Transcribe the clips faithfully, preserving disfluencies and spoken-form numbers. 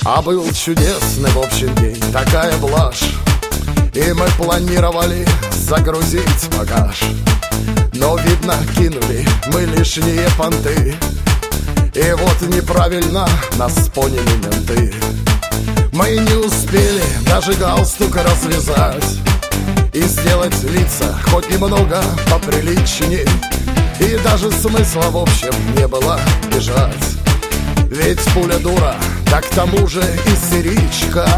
А был чудесный в общем день, такая блажь. И мы планировали загрузить багаж, но, видно, кинули мы лишние понты. И вот неправильно нас поняли менты. Мы не успели даже галстук развязать и сделать лица хоть немного поприличней. И даже смысла в общем не было бежать, ведь пуля дура, да к тому же истеричка.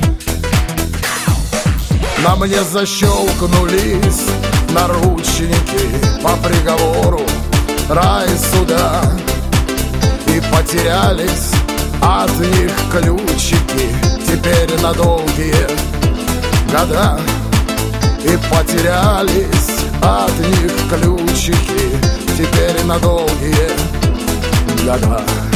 На мне защелкнулись наручники по приговору рай суда, и потерялись от них ключики теперь на долгие года. И потерялись от них ключики теперь на долгие года.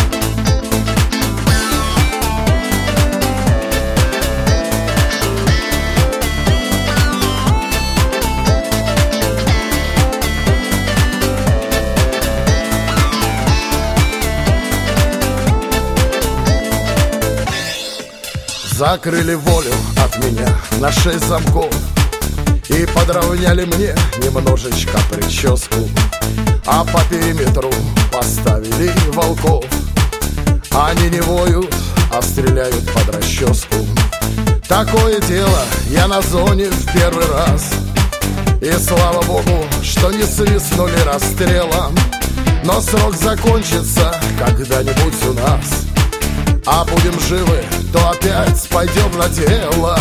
Закрыли волю от меня на шесть замков и подровняли мне немножечко прическу, а по периметру поставили волков. Они не воют, а стреляют под расческу. Такое дело я на зоне в первый раз, и слава богу, что не свистнули расстрелом. Но срок закончится когда-нибудь у нас, а будем живы, то опять пойдем на дело.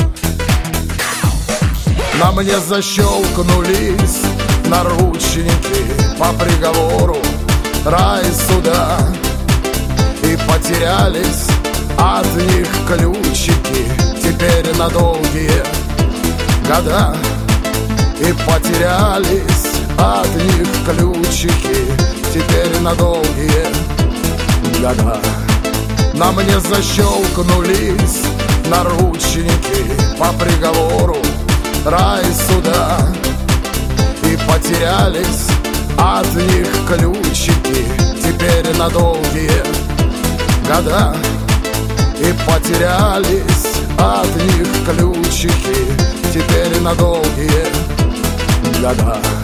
На мне защелкнулись наручники по приговору рай суда, и потерялись от них ключики теперь на долгие года. И потерялись от них ключики теперь на долгие года. На мне защелкнулись наручники по приговору рай суда, и потерялись от них ключики теперь на долгие года. И потерялись от них ключики теперь на долгие года.